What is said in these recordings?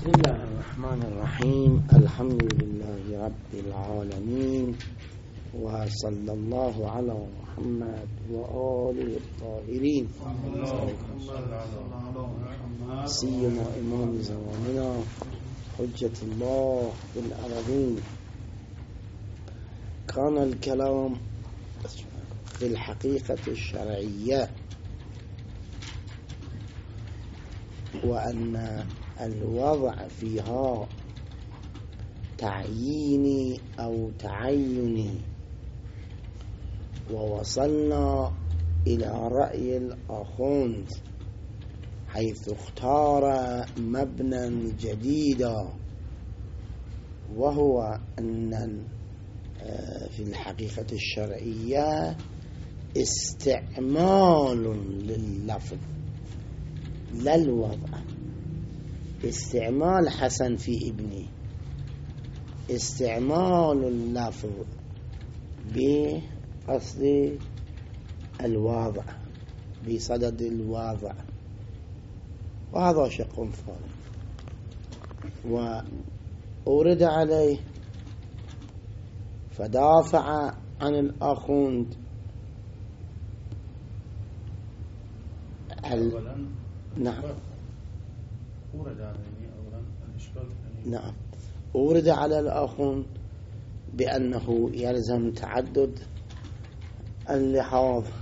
بسم الله الرحمن الرحيم. الحمد لله رب العالمين، وصلى الله على محمد وآله الطاهرين، سيما إمام زماننا حجة الله في الأرضين. كان الكلام في الحقيقة الشرعية، وأن الوضع فيها تعييني أو تعيني، ووصلنا إلى رأي الآخوند حيث اختار مبنى جديدا، وهو أن في الحقيقة الشرعية استعمال لللفظ لا الوضع. استعمال حسن في ابني، استعمال اللفظ بقصد الوضع، بصدد الوضع، وهذا شق فارغ. وأورد عليه فدافع عن الآخوند نعم نعم أورد على الآخوند بأنه يلزم تعدد اللحاظ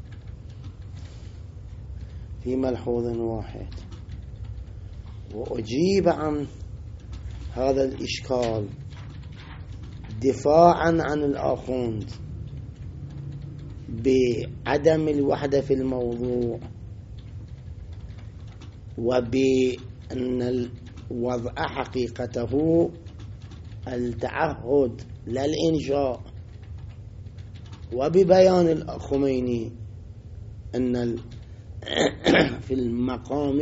في ملحوظ واحد، وأجيب عن هذا الإشكال دفاعا عن الآخوند بعدم الوحدة في الموضوع، وبأن الوضع حقيقته التعهد لا الإنشاء، وببيان الخميني أن في المقام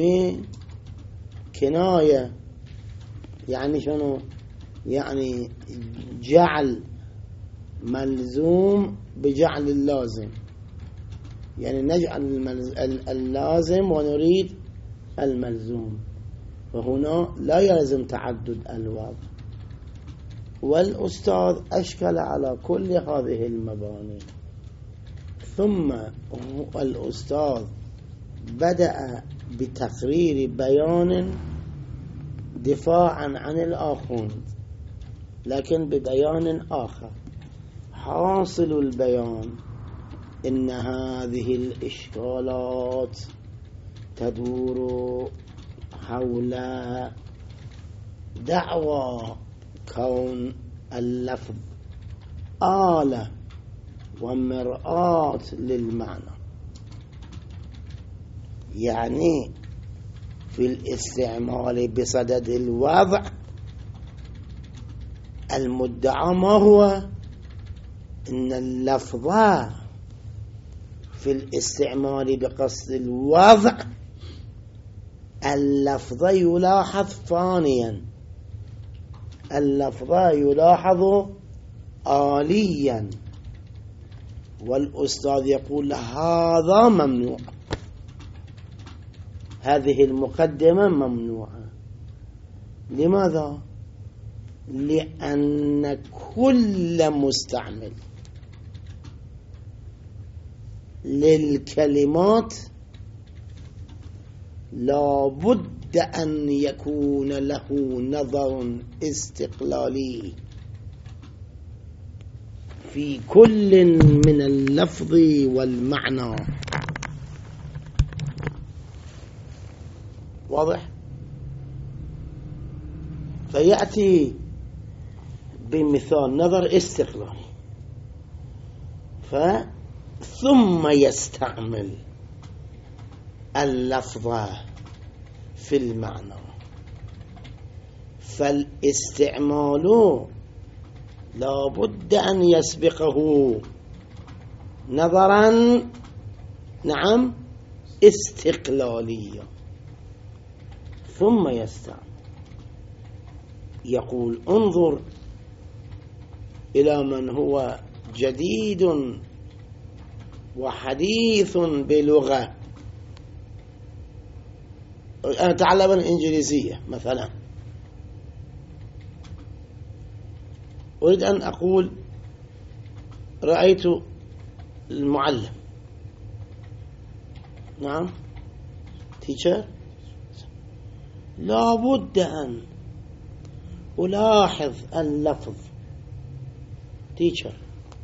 كناية، يعني شنو؟ يعني جعل ملزوم بجعل اللازم، يعني نجعل اللازم ونريد الملزوم، فهنا لا يلزم تعدد الوضع. والأستاذ أشكل على كل هذه المباني، ثم الأستاذ بدأ بتقرير بيان دفاعا عن الآخوند، لكن ببيان آخر. حاصل البيان إن هذه الإشكالات تدور حول دعوى كون اللفظ آلة ومرآة للمعنى، يعني في الاستعمال بصدد الوضع المدعى ما هو؟ إن اللفظ في الاستعمال بقصد الوضع اللفظ يلاحظ ثانيا، اللفظ يلاحظ آليا، والأستاذ يقول هذا ممنوع، هذه المقدمة ممنوعة. لماذا؟ لأن كل مستعمل للكلمات لا بد أن يكون له نظر استقلالي في كل من اللفظ والمعنى. واضح؟ فيأتي بمثال نظر استقلالي، ثم يستعمل اللفظ في المعنى. فالاستعمال لا بد أن يسبقه نظرا نعم استقلاليا، ثم يستعمل. يقول انظر إلى من هو جديد وحديث بلغة، أنا أتعلم الإنجليزية مثلا، أريد أن أقول رأيت المعلم. نعم teacher. لا بد أن ألاحظ اللفظ teacher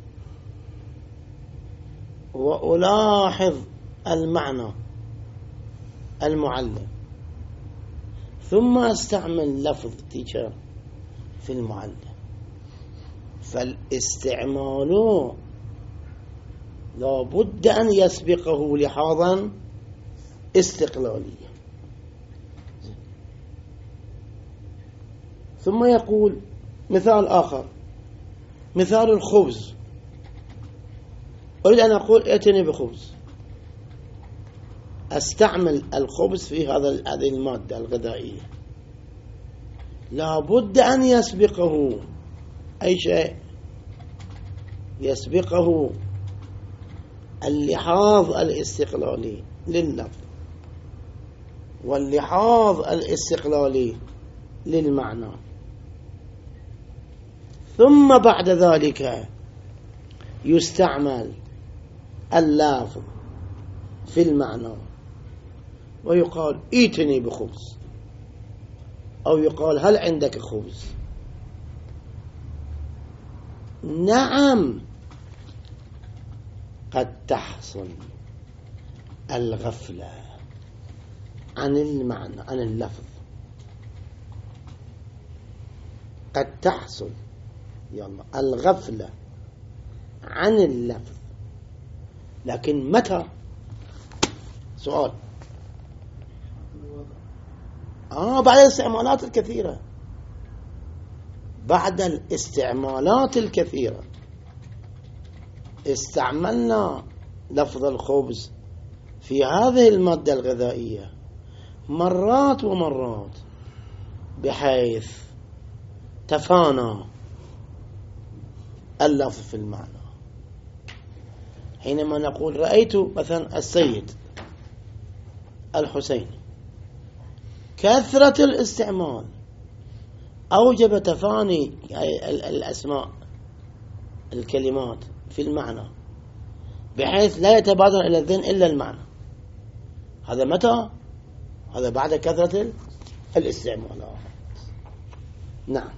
وألاحظ المعنى المعلم، ثم أستعمل لفظ teacher في المعلم. فالاستعمال لا بد أن يسبقه لحاظا استقلاليا. ثم يقول مثال آخر، مثال الخبز. أريد أن أقول ائتني بخبز، أستعمل الخبز في هذه المادة الغذائية. لا بد أن يسبقه أي شيء، يسبقه اللحاظ الاستقلالي لللفظ واللحاظ الاستقلالي للمعنى، ثم بعد ذلك يستعمل اللفظ في المعنى ويقال ائتني بخبز، أو يقال هل عندك خبز. نعم قد تحصل الغفلة عن المعنى عن اللفظ، قد تحصل الغفلة عن اللفظ، لكن متى؟ سؤال. بعد الاستعمالات الكثيرة، بعد الاستعمالات الكثيرة استعملنا لفظ الخبز في هذه المادة الغذائية مرات ومرات بحيث تفانى اللفظ في المعنى. حينما نقول رأيت مثلا السيد الحسين، كثرة الاستعمال أوجب تفاني الأسماء الكلمات في المعنى بحيث لا يتبادر إلى الذهن إلا المعنى. هذا متى؟ هذا بعد كثرة الاستعمالات. نعم.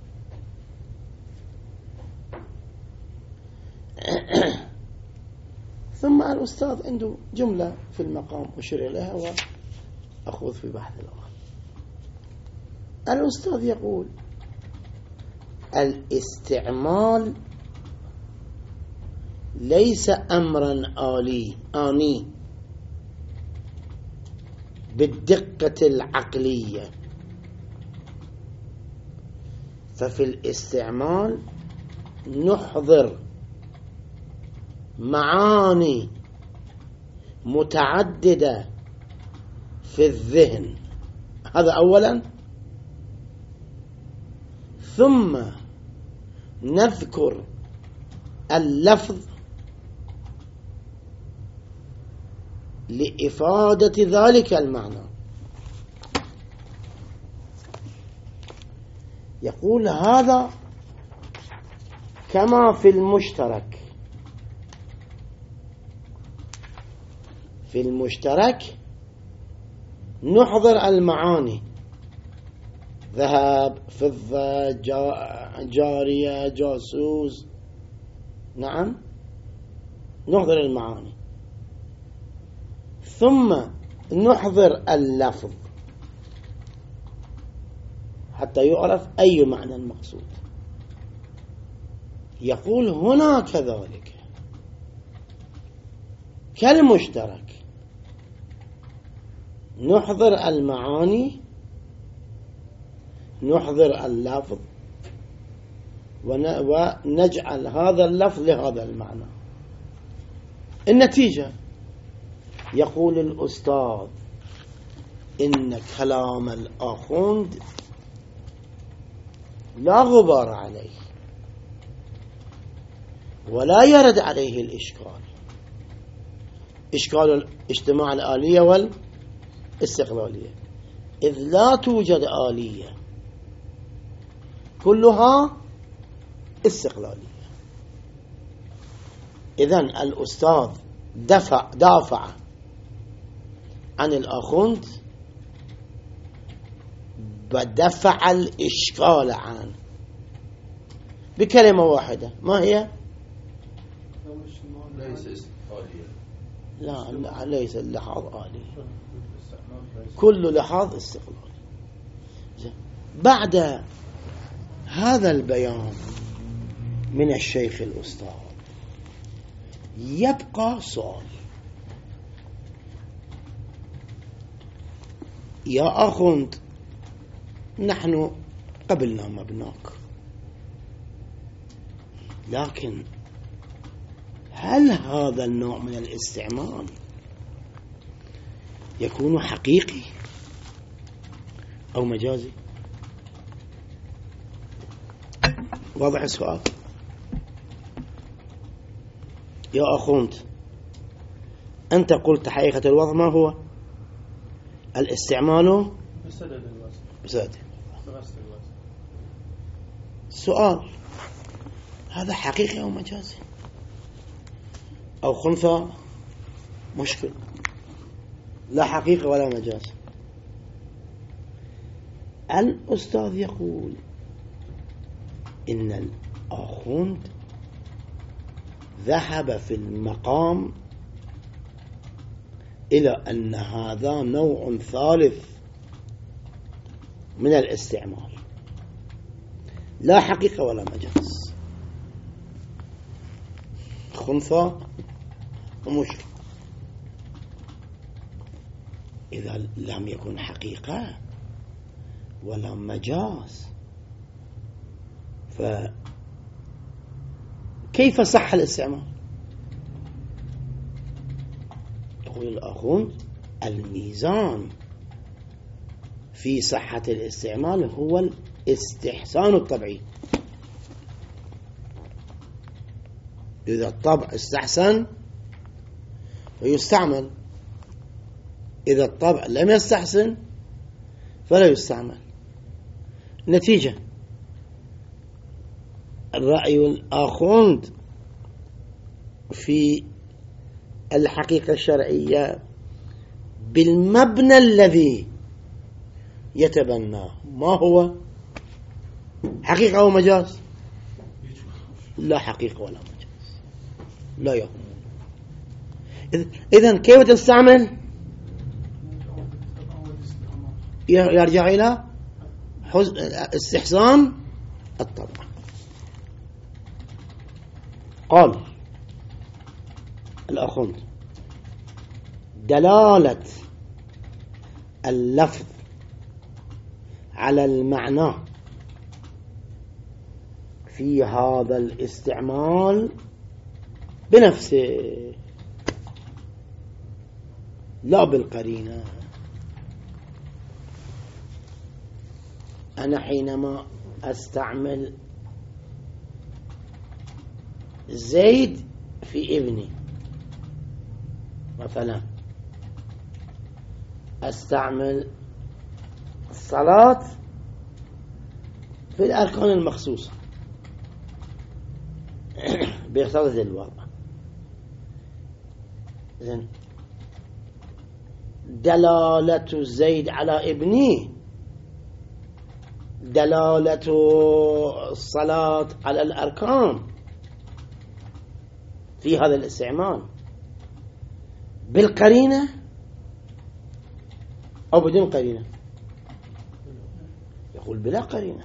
ثم الأستاذ عنده جملة في المقام أشير إليها وأخوض في بحث الآخر. الأستاذ يقول الاستعمال ليس أمرا آني بالدقة العقلية، ففي الاستعمال نحضر معاني متعددة في الذهن، هذا أولا، ثم نذكر اللفظ لإفادة ذلك المعنى. يقول هذا كما في المشترك. في المشترك نحضر المعاني، ذهب، فضة، جارية، جاسوس. نعم، نحضر المعاني ثم نحضر اللفظ حتى يعرف أي معنى المقصود. يقول هنا كذلك كالمشترك نحضر المعاني، نحضر اللفظ، ونجعل هذا اللفظ لهذا المعنى. النتيجة يقول الأستاذ إن كلام الآخوند لا غبار عليه ولا يرد عليه الإشكال، إشكال الاجتماع الآلية والاستقلالية، إذ لا توجد آلية كلها استقلالية. إذن الأستاذ دافع عن الآخوند ودفع الإشكال عنه بكلمة واحدة، ما هي؟ لا ليس اللحاظ آلي، كل لحاظ استقلالي. بعد هذا البيان من الشيخ الأستاذ يبقى سؤال: يا أخوند، نحن قبلنا مبناك، لكن هل هذا النوع من الاستعمال يكون حقيقي أو مجازي؟ واضح السؤال؟ يا أخوند، أنت قلت حقيقة الوضع ما هو؟ الاستعمال بسدد. السؤال: هذا حقيقي أو مجازي أو خنثى؟ مشكل، لا حقيقة ولا مجاز. الأستاذ يقول إن الآخوند ذهب في المقام إلى أن هذا نوع ثالث من الاستعمال، لا حقيقة ولا مجاز، خنثى ومشرك. إذا لم يكن حقيقة ولا مجاز، فكيف صح الاستعمال؟ يقول الآخوند: الميزان في صحة الاستعمال هو الاستحسان الطبيعي. إذا الطبع استحسن فيستعمل، إذا الطبع لم يستحسن فلا يستعمل. نتيجة: الرأي الآخوند في الحقيقة الشرعية بالمبنى الذي يتبناه ما هو؟ حقيقة أو مجاز؟ لا حقيقة ولا مجاز، لا يكون. إذن كيف تستعمل؟ يرجع إلى استحسان الطبع. قال الآخوند: دلالة اللفظ على المعنى في هذا الاستعمال بنفسه لا بالقرينة. أنا حينما أستعمل زيد في ابني مثلا، أستعمل الصلاة في الأركان المخصوصة بيقتضي الوضع. إذن دلالة زيد على ابني دلالة الصلاة على الأركان في هذا الاستعمال بالقرينة أو بدون قرينة؟ يقول بلا قرينة.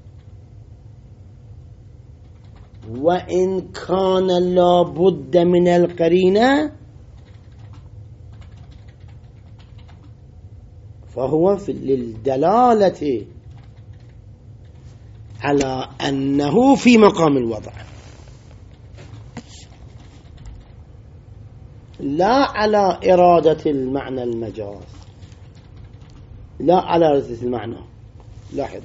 وإن كان لا بد من القرينة فهو للدلالة على أنه في مقام الوضع، لا على إرادة المعنى المجاز، لا على إرادة المعنى. لاحظوا،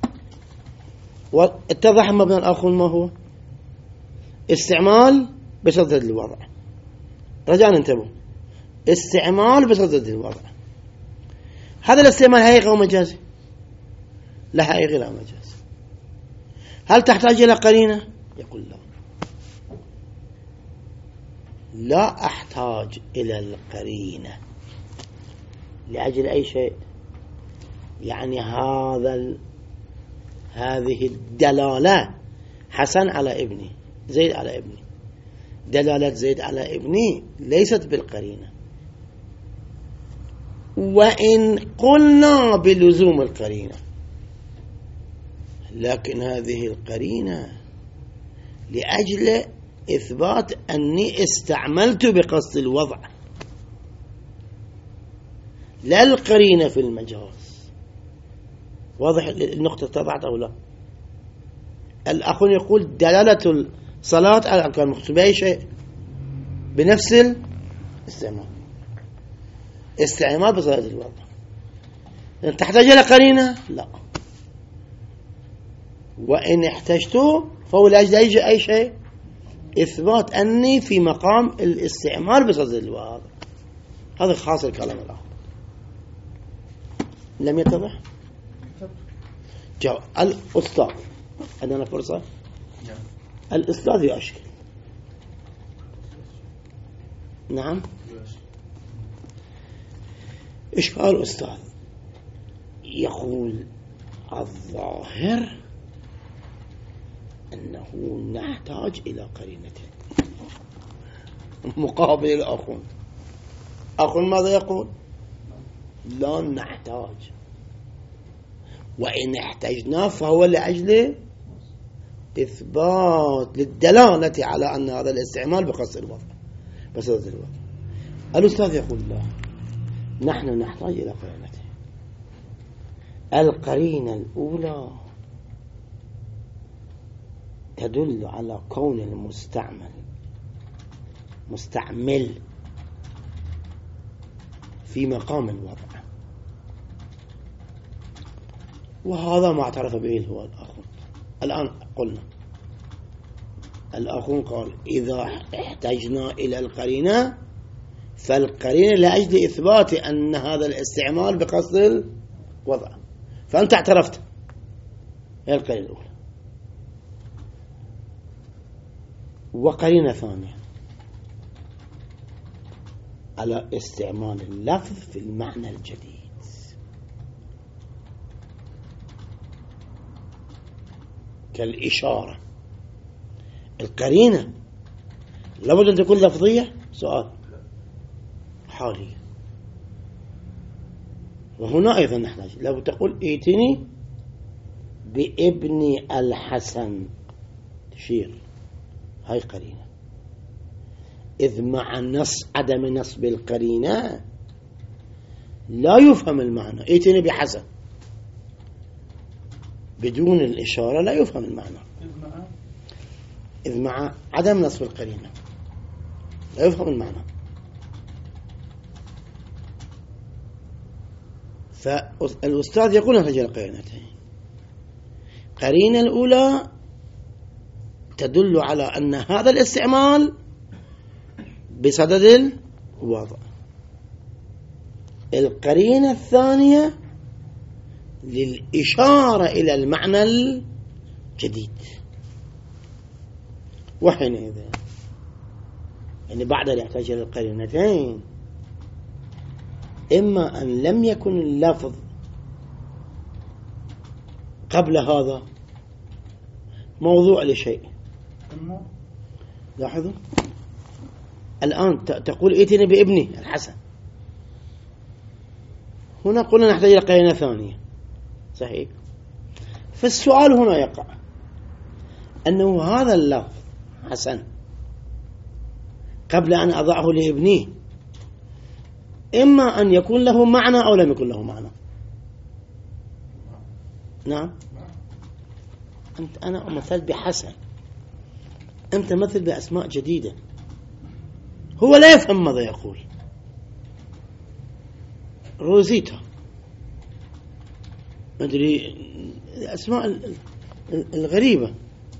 واتضح مبنى الآخر ما هو؟ استعمال بصدد الوضع. رجاء انتبهوا، استعمال بصدد الوضع. هذا الاستعمال حقيقي أو مجازي؟ لا حقيقي لا مجازي. هل تحتاج إلى قرينة؟ يقول لا، لا أحتاج إلى القرينة لأجل أي شيء. يعني هذه الدلالة حسن على ابني، زيد على ابني، دلالة زيد على ابني ليست بالقرينة، وإن قلنا بلزوم القرينة، لكن هذه القرينة لأجل إثبات أني استعملت بقصد الوضع، لا القرينة في المجاز. واضح النقطة اتضحت أو لا؟ الأخ يقول دلالة الصلاة على الأركان مقصود بأي شيء بنفس استعمال بصلاة الوضع. تحتاج إلى قرينة؟ لا. وإن احتجته فهو لأجل أي شيء إثبات أني في مقام الاستعمال بصلاة الوضع. هذا خاص الكلام الآخر. لم يتضح؟ جاء الأستاذ، عندنا فرصة. الأستاذ يشكل. نعم، إشكال الأستاذ يقول الظاهر أنه نحتاج إلى قرينة مقابل الأخون. أخون ماذا يقول؟ لا نحتاج، وإن احتجنا فهو لأجل إثبات للدلالة على أن هذا الاستعمال بقصد الوضع بصدد الوضع. الأستاذ يقول لا، نحن نحتاج إلى قرينته. القرينة الأولى تدل على كون مستعمل في مقام الوضع، وهذا ما اعترف به هو الآخر. الآن قلنا الآخر قال إذا احتجنا إلى القرينة فالقرينة لأجل إثبات أن هذا الاستعمال بقصد الوضع، فأنت اعترفت. هي القرينة الأولى. وقرينة ثانية على استعمال اللفظ في المعنى الجديد، كالإشارة. القرينة لابد أن تكون لفظية. سؤال حاليا. وهنا أيضا نحتاج لابد تقول ائتني بابن الحسن، تشير، هاي قرينة. إذ مع عدم نصب القرينة لا يفهم المعنى. ائتني بحسن بدون الإشارة لا يفهم المعنى. إذ مع عدم نصب القرينة لا يفهم المعنى. فالأستاذ يقول نحتاج إلى قرينتين. قرينة الأولى تدل على أن هذا الاستعمال بصدد الوضع. القرينة الثانية للإشارة إلى المعنى الجديد. وحينئذ يعني بعد أن يحتاج إلى القرينتين، إما أن لم يكن اللفظ قبل هذا موضوع لشيء. لاحظوا الآن تقول ائتني بابني الحسن، هنا قلنا نحتاج إلى قرينة ثانية، صحيح؟ فالسؤال هنا يقع أنه هذا اللفظ حسن قبل أن أضعه لابني إما أن يكون له معنى أو لم يكن له معنى. نعم، أنا أمثل بحسن، أنت مثل بأسماء جديدة، هو لا يفهم ماذا يقول. روزيتا، أدري الأسماء الغريبة،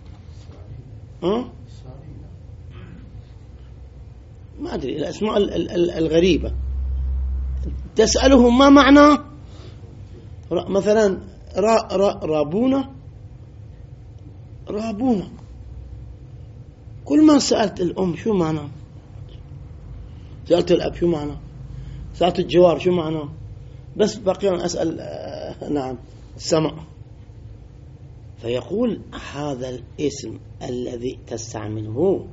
ما أدري الأسماء الغريبة، تسأله ما معنى مثلا رابونة، رابونا. كل ما سألت الأم شو معنى، سألت الأب شو معنى، سألت الجوار شو معنى، بس بقي أسأل نعم السمع. فيقول هذا الاسم الذي تستعمله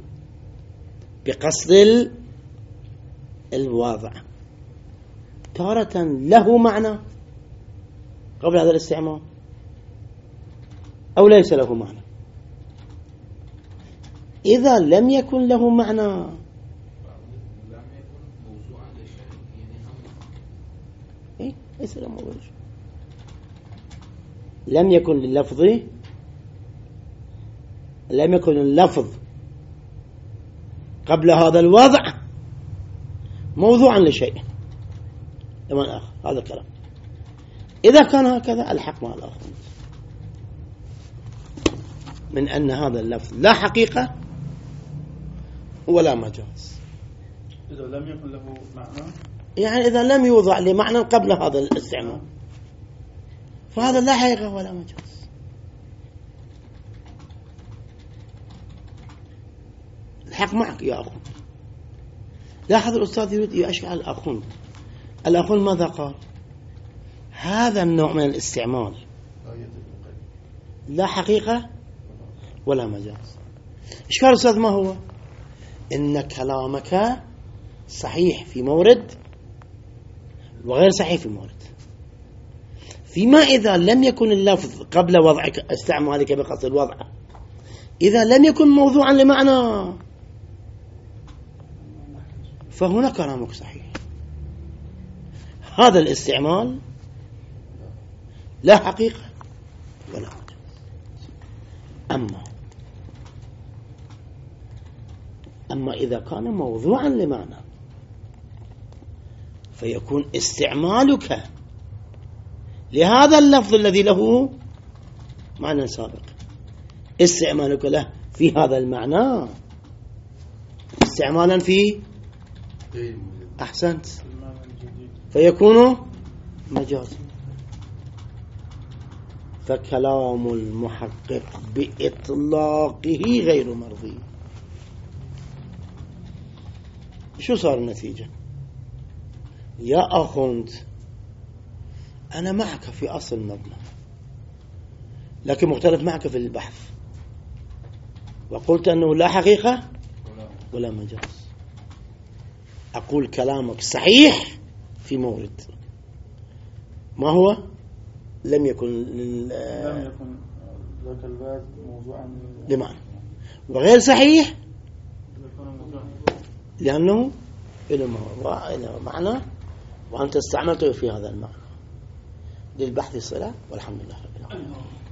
بقصد الوضع تارة له معنى قبل هذا الاستعمال أو ليس له معنى. إذا لم يكن له معنى ليس له معنى. لم يكن لللفظ، لم يكن اللفظ قبل هذا الوضع موضوعا لشيء لمن آخر. هذا الكلام إذا كان هكذا الحق مع الآخر من أن هذا اللفظ لا حقيقة ولا مجاز. إذا لم يكن له معنى، يعني إذا لم يوضع لمعنى قبل هذا الاستعمال فهذا لا حقيقة ولا مجاز. الحق معك يا أخوان. لاحظ الأستاذ يريد يشكل على الأخوان. الأخوان ماذا قال؟ هذا النوع من الاستعمال لا حقيقة ولا مجاز. إشكال الأستاذ ما هو؟ إن كلامك صحيح في مورد وغير صحيح في مورد. فيما إذا لم يكن اللفظ قبل وضعك استعمالك بقصد الوضع، إذا لم يكن موضوعا لمعنى فهنا كلامك صحيح. هذا الاستعمال لا حقيقة ولا مجاز. أما إذا كان موضوعا لمعنى فيكون استعمالك لهذا اللفظ الذي له معنى سابق، استعمالك له في هذا المعنى استعمالا في أحسنت فيكون مجازا. فكلام المحقق بإطلاقه غير مرضي. شو صار النتيجة؟ يا أخوند أنا معك في أصل النظمة لكن مختلف معك في البحث، وقلت أنه لا حقيقة ولا مجاز. أقول كلامك صحيح في مورد ما هو لم يكن ذاك الباب موضوعا لمعنى، وغير صحيح لأنه إلى معنى وأنت استعملته في هذا المعنى. للبحث الصلاة والحمد لله رب العالمين.